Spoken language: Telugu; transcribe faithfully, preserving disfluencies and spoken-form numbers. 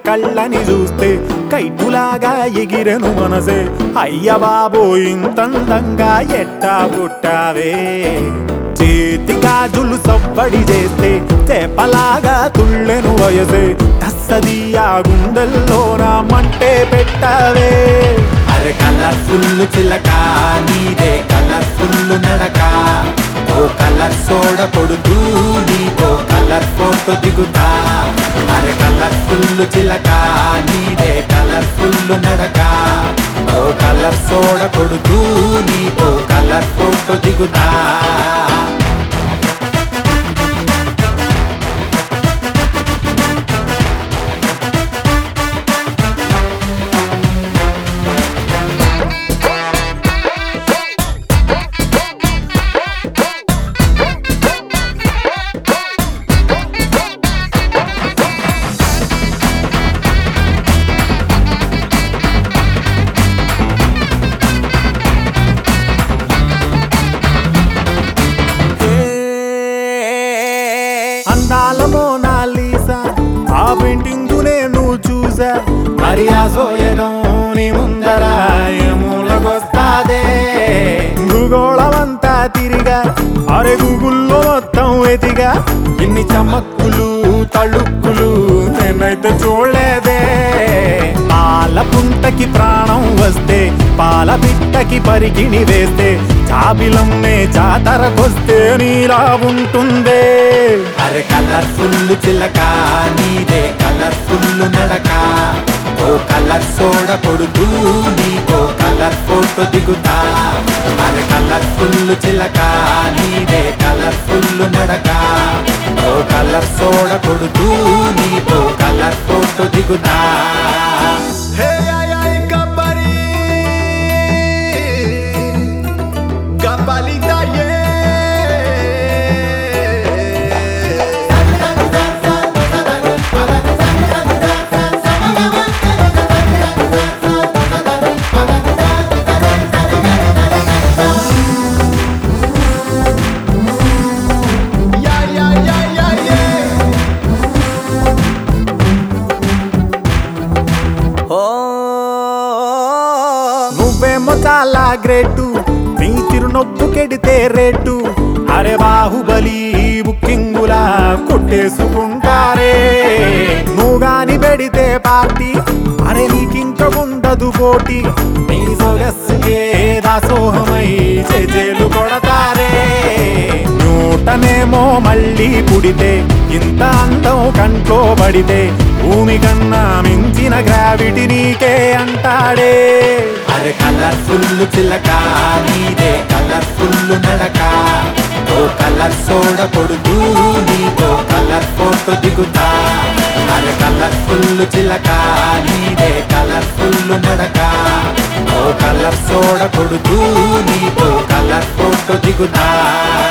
కళ్ళని చూస్తే కైటులాగా ఎగిరెను మనసే అయ్య బాబో ఇంతందంగా ఎట్టా పుట్టావే చేతి గాజులు సవ్వడి చేస్తే చేపలాగా తుళ్ళెను వయసే తస్సదియా గుండెల్లో నా మంటే పెట్టావే అరే కలర్ఫుల్ చిలక నీదే కలర్ఫుల్ నడక ఓ కలర్ సోడ కొడుతూ నీతో కలర్ ఫోటో దిగుతా అరే కలర్ఫుల్ చిలక నీదే కలర్ఫుల్ నడక ఓ కలర్ సోడ కొడుతూ నీతో కలర్ ఫోటో దిగుతా అందాల మోనాలీసా ఆ పెయింటింగ్ నేను చూసా మరి ఆ సోయడం నీ ముందర మూలకొస్తాదే భూగోళమంతా తిరిగా అరే గూగుల్లో మొత్తం ఎతిగా ఇన్ని చమక్కులు తళుక్కులు నేనైతే చూడలేదే పాల పుంటకి ప్రాణం వస్తే పాల పిట్టకి పరికిణి వేస్తే చాబిలమ్మే జాతరకొస్తే నీలా ఉంటుందే అరే కలర్ఫుల్ చిలక నీదే కలర్ఫుల్ నడక ఓ కలర్ సోడ కొడుతూ నీతో కలర్ ఫోటో దిగుతా అరే కలర్ఫుల్ చిలక నీదే కలర్ఫుల్ నడక ఓ కలర్ సోడ కొడుతూ నీతో కలర్ ఫోటో దిగుతా నువ్వేమో చాలా గ్రేటు నీ చిరునొప్పు కెడితే రేటు అరే బాహుబలి బుకింగులా కొట్టేసుకుంటారే నువ్వు గాని పెడితే పార్టీ అరే నీకింక ఉండదు పోటీ నీ సొగస్సుకే దాసోహమై చేజేలు కొడతారే నూటనేమో మళ్ళీ పుడితే ఇంత అందం కంట్లో పడితే భూమి కన్నా మించిన గ్రావిటీ నీకే అంటాడే అరే కలర్ఫుల్ చిలక నీదే కలర్ఫుల్ నడక ఓ కలర్ సోడ కొడుతూ నీతో కలర్ ఫోటో దిగుతా అరే కలర్ఫుల్ చిలక నీదే కలర్ఫుల్ నడక ఓ కలర్ సోడ కొడుతూ నీతో కలర్ ఫోటో దిగుతా